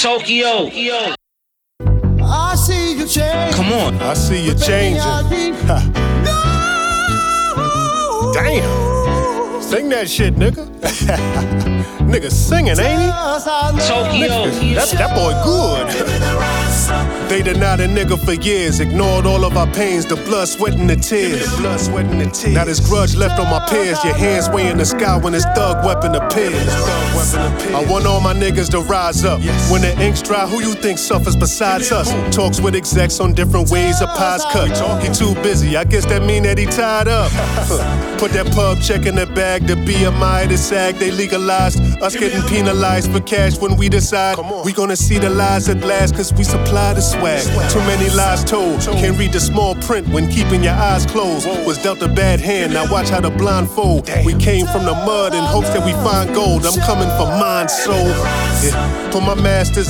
Tokyo. I see you change. Come on. I see you changing. Damn. Sing that shit, nigga. Nigga singing, ain't he? Tokyo. That boy good. They denied a nigga for years, ignored all of our pains, the blood, sweat, and the tears. Now there's grudge left on my peers. Your hands way in the sky when this thug weapon appears. I want all my niggas to rise up. When the ink's dry, who you think suffers besides us? Talks with execs on different ways of pies cut. He too busy, I guess that mean that he tied up. Put that pub check in the bag, the BMI, the SAG, they legalized. Us getting penalized for cash when we decide. We gonna see the lies at last, cause we supply the swag. Too many lies told, can't read the small print when keeping your eyes closed. Was dealt a bad hand, now watch how the blindfold. We came from the mud in hopes that we find gold. I'm coming for mine, soul. Yeah. Put my masters